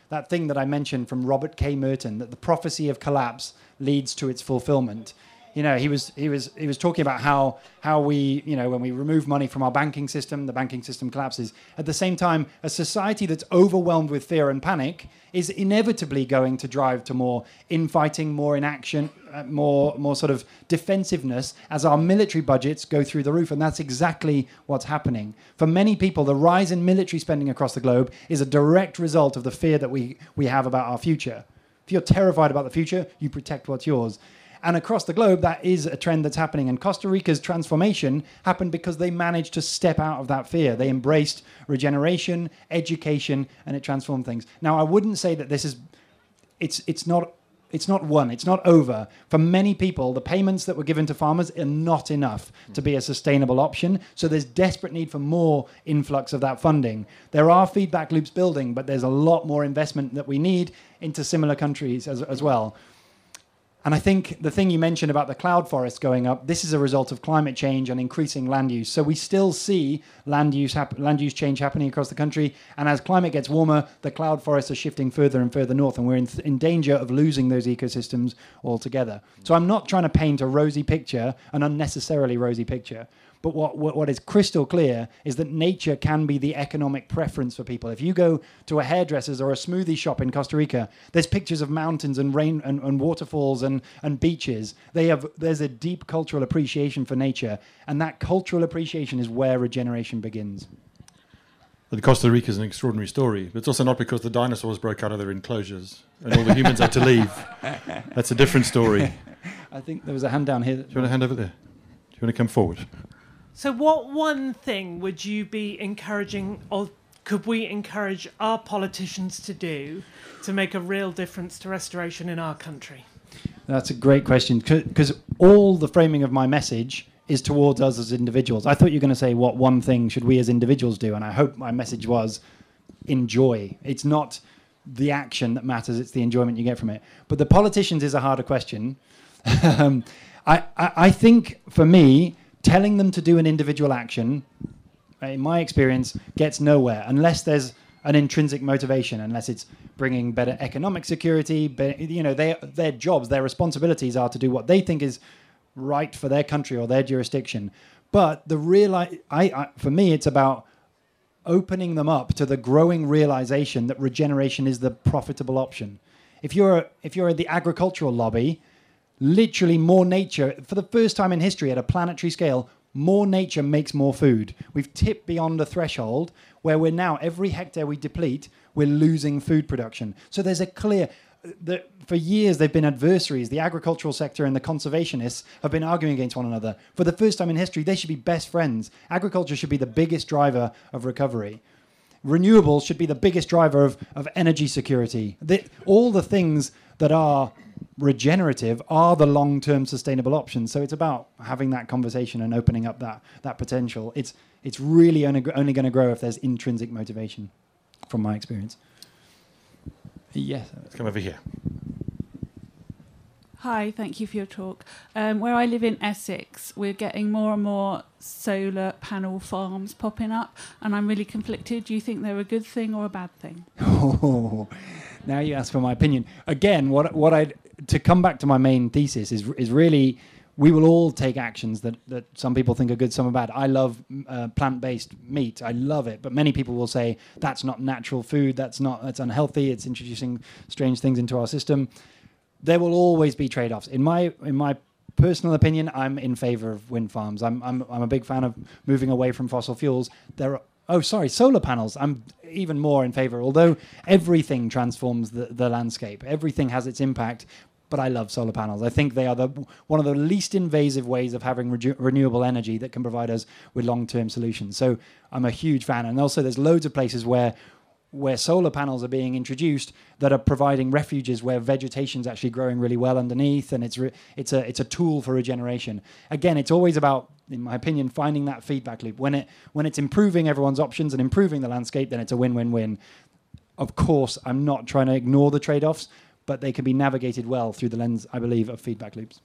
that thing that I mentioned from Robert K. Merton, that the prophecy of collapse leads to its fulfillment. You know, he was talking about how we, you know, when we remove money from our banking system, the banking system collapses. At the same time, a society that's overwhelmed with fear and panic is inevitably going to drive to more infighting, more inaction, more sort of defensiveness as our military budgets go through the roof. And that's exactly what's happening. For many people, the rise in military spending across the globe is a direct result of the fear that we have about our future. If you're terrified about the future, you protect what's yours. And across the globe, that is a trend that's happening. And Costa Rica's transformation happened because they managed to step out of that fear. They embraced regeneration, education, and it transformed things. Now, I wouldn't say that this is... It's not won. It's not over. For many people, the payments that were given to farmers are not enough to be a sustainable option. So there's desperate need for more influx of that funding. There are feedback loops building, but there's a lot more investment that we need into similar countries as well. And I think the thing you mentioned about the cloud forest going up, this is a result of climate change and increasing land use. So we still see land use change happening across the country. And as climate gets warmer, the cloud forests are shifting further and further north. And we're in danger of losing those ecosystems altogether. So I'm not trying to paint a rosy picture, an unnecessarily rosy picture. But what is crystal clear is that nature can be the economic preference for people. If you go to a hairdresser's or a smoothie shop in Costa Rica, there's pictures of mountains and rain and waterfalls and beaches. There's a deep cultural appreciation for nature, and that cultural appreciation is where regeneration begins. But Costa Rica is an extraordinary story. But it's also not because the dinosaurs broke out of their enclosures and all the humans had to leave. That's a different story. I think there was a hand down here. Do you want a hand over there? Do you want to come forward? So what one thing would you be encouraging, or could we encourage our politicians to do to make a real difference to restoration in our country? That's a great question, because all the framing of my message is towards us as individuals. I thought you were going to say, what one thing should we as individuals do? And I hope my message was enjoy. It's not the action that matters, it's the enjoyment you get from it. But the politicians is a harder question. I think, for me, telling them to do an individual action, in my experience, gets nowhere unless there's an intrinsic motivation, unless it's bringing better economic security. You know, their jobs, their responsibilities are to do what they think is right for their country or their jurisdiction. But for me, it's about opening them up to the growing realization that regeneration is the profitable option. If you're the agricultural lobby, literally more nature, for the first time in history at a planetary scale, more nature makes more food. We've tipped beyond a threshold where we're now, every hectare we deplete, we're losing food production. So there's a clear, for years they've been adversaries. The agricultural sector and the conservationists have been arguing against one another. For the first time in history, they should be best friends. Agriculture should be the biggest driver of recovery. Renewables should be the biggest driver of energy security. All the things that are regenerative are the long-term sustainable options. So it's about having that conversation and opening up that potential. It's really only going to grow if there's intrinsic motivation, from my experience. Yes. Let's come over here. Hi, thank you for your talk. Where I live in Essex, we're getting more and more solar panel farms popping up, and I'm really conflicted. Do you think they're a good thing or a bad thing? Oh, now you ask for my opinion. Again, to come back to my main thesis is really, we will all take actions that some people think are good, some are bad. I love plant-based meat. I love it. But many people will say, that's not natural food, that's unhealthy, it's introducing strange things into our system. There will always be trade-offs. In my personal opinion, I'm in favor of wind farms. I'm a big fan of moving away from fossil fuels. Solar panels. I'm even more in favor. Although everything transforms the landscape, everything has its impact. But I love solar panels. I think they are one of the least invasive ways of having renewable energy that can provide us with long-term solutions. So I'm a huge fan. And also, there's loads of places where solar panels are being introduced that are providing refuges where vegetation's actually growing really well underneath, and it's a tool for regeneration. Again, it's always about, in my opinion, finding that feedback loop. When it's improving everyone's options and improving the landscape, then it's a win-win-win. Of course, I'm not trying to ignore the trade-offs, but they can be navigated well through the lens, I believe, of feedback loops.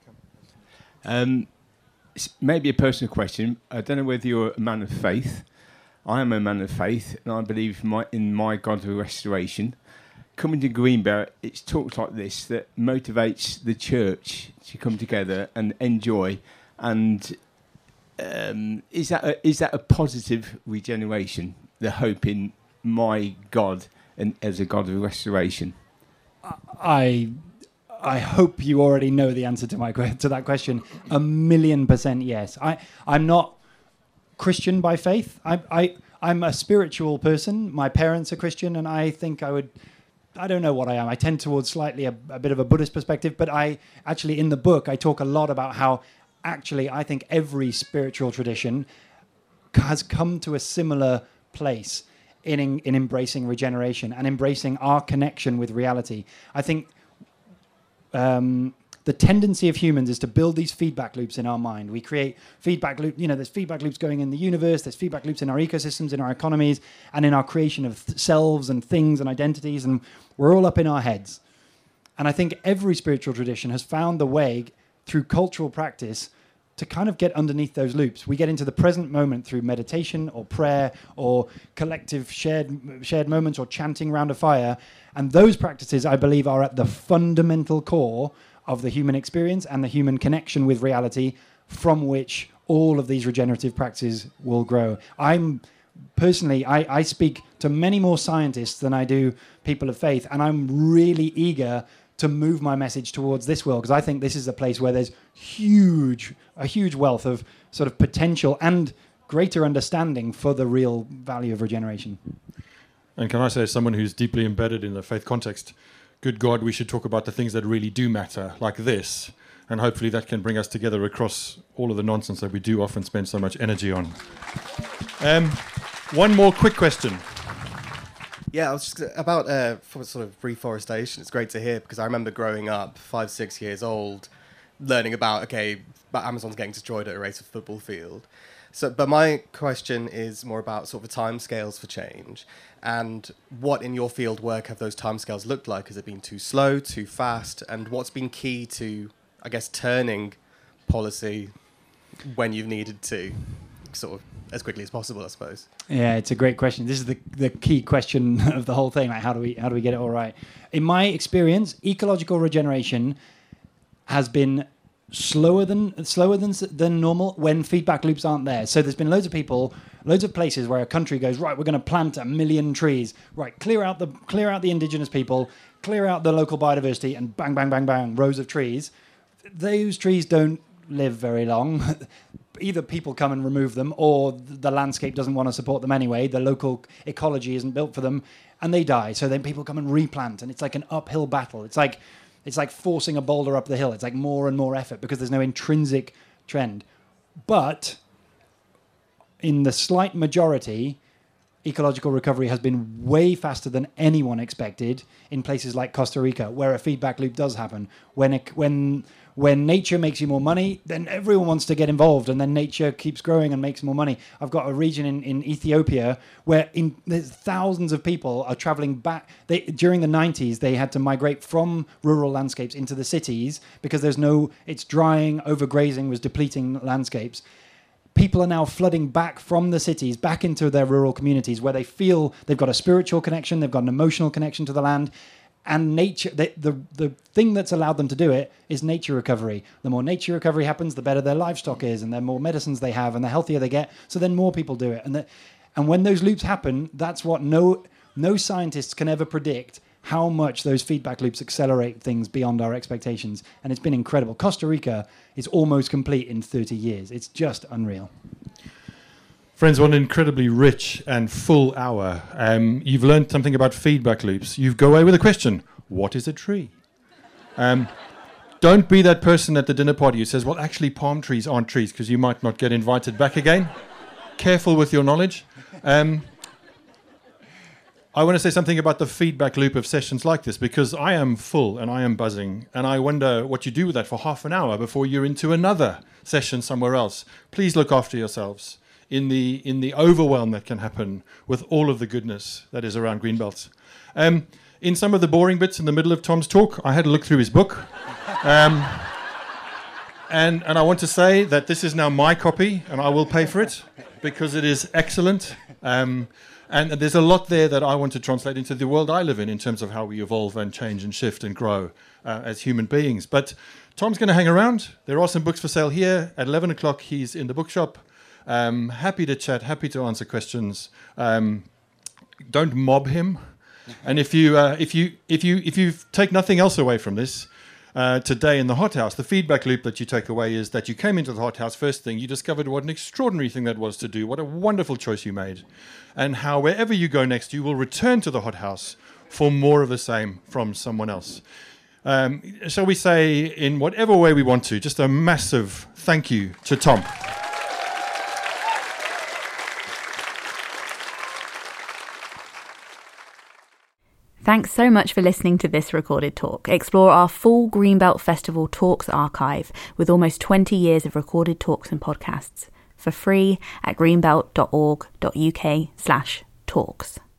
Maybe a personal question. I don't know whether you're a man of faith. I am a man of faith, and I believe in my God of restoration. coming to Greenbelt, it's talks like this that motivates the church to come together and enjoy. And is that a positive regeneration? The hope in my God and as a God of restoration. I hope you already know the answer to that question. 1,000,000% yes. I'm not Christian by faith. I'm a spiritual person. My parents are Christian, and I think I don't know what I am. I tend towards slightly a bit of a Buddhist perspective, but I actually, in the book, I talk a lot about how actually I think every spiritual tradition has come to a similar place in embracing regeneration and embracing our connection with reality. I think the tendency of humans is to build these feedback loops in our mind. We create feedback loop. There's feedback loops going in the universe. There's feedback loops in our ecosystems, in our economies, and in our creation of selves and things and identities. And we're all up in our heads. And I think every spiritual tradition has found the way through cultural practice to kind of get underneath those loops. We get into the present moment through meditation or prayer or collective shared moments or chanting round a fire. And those practices, I believe, are at the fundamental core of the human experience and the human connection with reality, from which all of these regenerative practices will grow. I speak to many more scientists than I do people of faith, and I'm really eager to move my message towards this world, because I think this is a place where there's a huge wealth of sort of potential and greater understanding for the real value of regeneration. And can I say, as someone who's deeply embedded in the faith context, good God, we should talk about the things that really do matter, like this, and hopefully that can bring us together across all of the nonsense that we do often spend so much energy on. One more quick question. Yeah, I was just about for sort of reforestation. It's great to hear, because I remember growing up, 5-6 years old, learning about Amazon's getting destroyed at a rate of football field. So, but my question is more about sort of the timescales for change, and what in your field work have those timescales looked like? Has it been too slow, too fast, and what's been key to, I guess, turning policy when you've needed to, sort of as quickly as possible, I suppose? Yeah, it's a great question. This is the key question of the whole thing. Like, how do we get it all right? In my experience, ecological regeneration has been slower than normal when feedback loops aren't there. So there's been loads of places where a country goes, right, we're going to plant 1 million trees. Right, clear out the indigenous people, clear out the local biodiversity, and bang, bang, bang, bang, rows of trees. Those trees don't live very long. Either people come and remove them, or the landscape doesn't want to support them anyway. The local ecology isn't built for them, and they die. So then people come and replant, and it's like an uphill battle. It's like forcing a boulder up the hill. It's like more and more effort because there's no intrinsic trend. But in the slight majority, ecological recovery has been way faster than anyone expected in places like Costa Rica, where a feedback loop does happen. When nature makes you more money, then everyone wants to get involved, and then nature keeps growing and makes more money. I've got a region in Ethiopia where there's thousands of people are traveling back. During the 90s, they had to migrate from rural landscapes into the cities because it's drying, overgrazing was depleting landscapes. People are now flooding back from the cities, back into their rural communities where they feel they've got a spiritual connection, they've got an emotional connection to the land. And nature, the thing that's allowed them to do it is nature recovery. The more nature recovery happens, the better their livestock is, and the more medicines they have, and the healthier they get. So then more people do it. And when those loops happen, that's what no scientists can ever predict, how much those feedback loops accelerate things beyond our expectations. And it's been incredible. Costa Rica is almost complete in 30 years. It's just unreal. Friends, what an incredibly rich and full hour. You've learned something about feedback loops. You go away with a question. What is a tree? Don't be that person at the dinner party who says, well, actually, palm trees aren't trees, because you might not get invited back again. Careful with your knowledge. I want to say something about the feedback loop of sessions like this, because I am full and I am buzzing, and I wonder what you do with that for half an hour before you're into another session somewhere else. Please look after yourselves in the overwhelm that can happen with all of the goodness that is around Greenbelt. In some of the boring bits in the middle of Tom's talk, I had a look through his book. And I want to say that this is now my copy, and I will pay for it because it is excellent. And And there's a lot there that I want to translate into the world I live in terms of how we evolve and change and shift and grow as human beings. But Tom's going to hang around. There are some books for sale here. At 11 o'clock, he's in the bookshop. Happy to chat, happy to answer questions. Don't mob him. And if you take nothing else away from this, today in the hothouse, the feedback loop that you take away is that you came into the hothouse first thing, you discovered what an extraordinary thing that was to do, what a wonderful choice you made, and how wherever you go next, you will return to the hothouse for more of the same from someone else. Shall we say, in whatever way we want to, just a massive thank you to Tom. Thanks so much for listening to this recorded talk. Explore our full Greenbelt Festival Talks archive with almost 20 years of recorded talks and podcasts for free at greenbelt.org.uk/talks.